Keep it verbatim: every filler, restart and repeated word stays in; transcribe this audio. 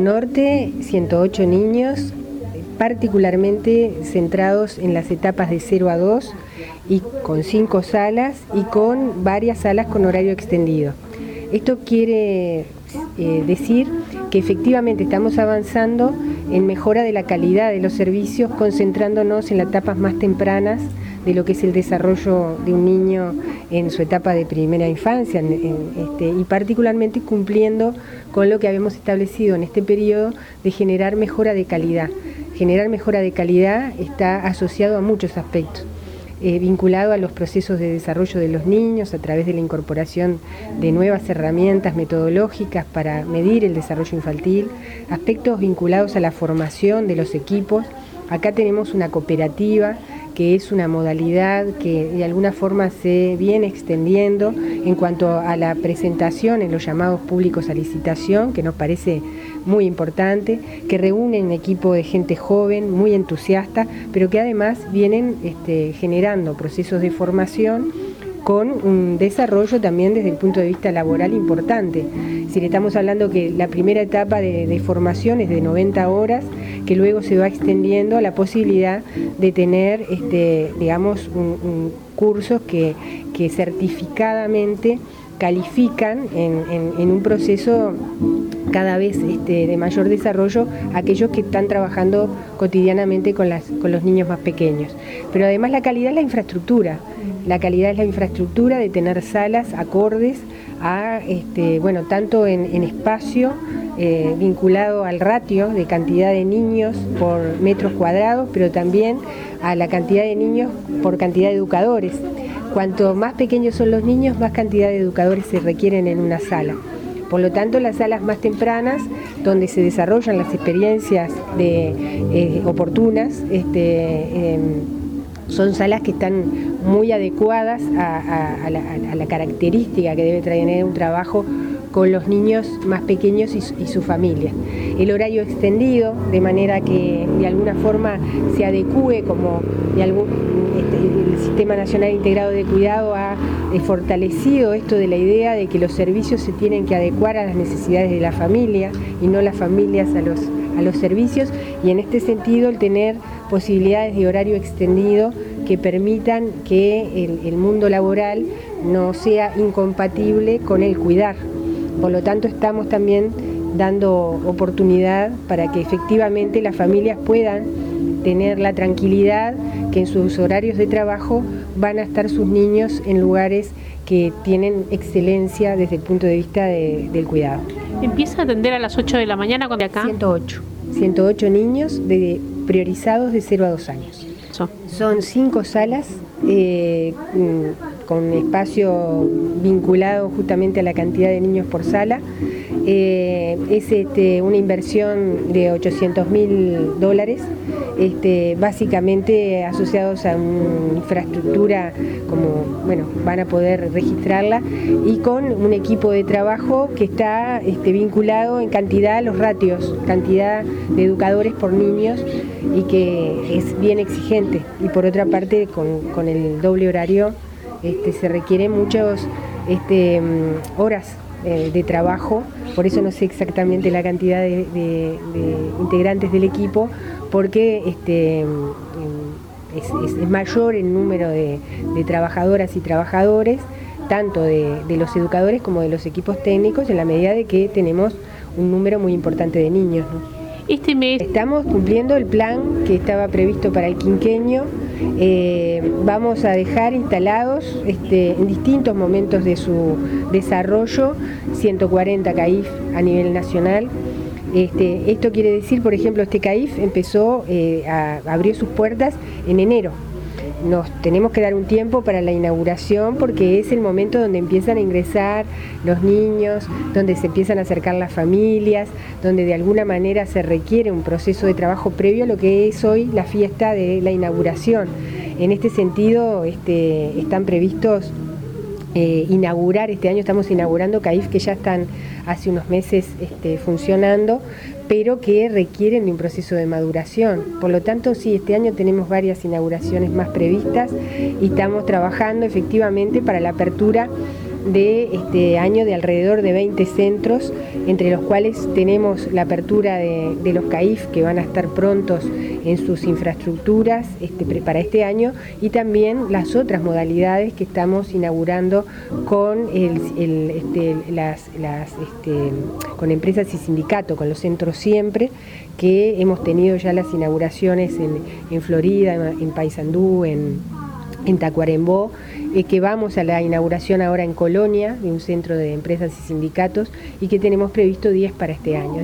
Norte, ciento ocho niños, particularmente centrados en las etapas de cero a dos y con cinco salas y con varias salas con horario extendido. Esto quiere eh, decir que efectivamente estamos avanzando en mejora de la calidad de los servicios, concentrándonos en las etapas más tempranas de lo que es el desarrollo de un niño en su etapa de primera infancia en, en, este, y particularmente cumpliendo con lo que habíamos establecido en este periodo de generar mejora de calidad. Generar mejora de calidad está asociado a muchos aspectos, eh, vinculado a los procesos de desarrollo de los niños a través de la incorporación de nuevas herramientas metodológicas para medir el desarrollo infantil, aspectos vinculados a la formación de los equipos. Acá tenemos una cooperativa que es una modalidad que de alguna forma se viene extendiendo en cuanto a la presentación en los llamados públicos a licitación, que nos parece muy importante, que reúnen un equipo de gente joven, muy entusiasta, pero que además vienen este, generando procesos de formación con un desarrollo también desde el punto de vista laboral importante. Si le estamos hablando que la primera etapa de, de formación es de noventa horas, que luego se va extendiendo a la posibilidad de tener, este, digamos, un, un cursos que, que certificadamente califican en, en, en un proceso cada vez este, de mayor desarrollo aquellos que están trabajando cotidianamente con, las, con los niños más pequeños. Pero además la calidad es la infraestructura, la calidad es la infraestructura de tener salas acordes a, este, bueno, tanto en, en espacio eh, vinculado al ratio de cantidad de niños por metros cuadrados, pero también a la cantidad de niños por cantidad de educadores. Cuanto más pequeños son los niños, más cantidad de educadores se requieren en una sala. Por lo tanto, las salas más tempranas, donde se desarrollan las experiencias de, eh, oportunas, este, eh, son salas que están muy adecuadas a, a, a, la, a la característica que debe tener un trabajo con los niños más pequeños y, y su familia. El horario extendido, de manera que de alguna forma se adecúe, como de algún, este, el Sistema Nacional Integrado de Cuidado ha eh, fortalecido esto de la idea de que los servicios se tienen que adecuar a las necesidades de la familia y no las familias a los, a los servicios, y en este sentido el tener posibilidades de horario extendido que permitan que el, el mundo laboral no sea incompatible con el cuidar. Por lo tanto, estamos también dando oportunidad para que efectivamente las familias puedan tener la tranquilidad que en sus horarios de trabajo van a estar sus niños en lugares que tienen excelencia desde el punto de vista de, del cuidado. ¿Empieza a atender a las ocho de la mañana cuando acá? ciento ocho. ciento ocho niños de, priorizados de cero a dos años. Eso. Son cinco salas eh, con espacio vinculado justamente a la cantidad de niños por sala. Eh, es este, una inversión de ochocientos mil dólares, este, básicamente asociados a una infraestructura, como bueno, van a poder registrarla, y con un equipo de trabajo que está este, vinculado en cantidad a los ratios, cantidad de educadores por niños, y que es bien exigente. Y por otra parte, con, con el doble horario este, se requieren muchas este, horas eh, de trabajo. Por eso no sé exactamente la cantidad de, de, de integrantes del equipo, porque este, es, es, es mayor el número de, de trabajadoras y trabajadores, tanto de, de los educadores como de los equipos técnicos, en la medida de que tenemos un número muy importante de niños, ¿no? Este mes estamos cumpliendo el plan que estaba previsto para el quinquenio. Eh, vamos a dejar instalados este, en distintos momentos de su desarrollo ciento cuarenta C A I F a nivel nacional. Este, esto quiere decir, por ejemplo, este C A I F empezó, eh, a, abrió sus puertas en enero. Nos tenemos que dar un tiempo para la inauguración, porque es el momento donde empiezan a ingresar los niños, donde se empiezan a acercar las familias, donde de alguna manera se requiere un proceso de trabajo previo a lo que es hoy la fiesta de la inauguración. En este sentido, este, están previstos eh, inaugurar, este año estamos inaugurando C A I F que ya están hace unos meses este, funcionando, pero que requieren de un proceso de maduración. Por lo tanto, sí, este año tenemos varias inauguraciones más previstas y estamos trabajando efectivamente para la apertura de este año de alrededor de veinte centros, entre los cuales tenemos la apertura de, de los C A I F, que van a estar prontos en sus infraestructuras este, para este año, y también las otras modalidades que estamos inaugurando con, el, el, este, las, las, este, con empresas y sindicatos, con los centros Siempre, que hemos tenido ya las inauguraciones en, en Florida, en, en Paysandú, en, en Tacuarembó, eh, que vamos a la inauguración ahora en Colonia, de un centro de empresas y sindicatos, y que tenemos previsto diez para este año.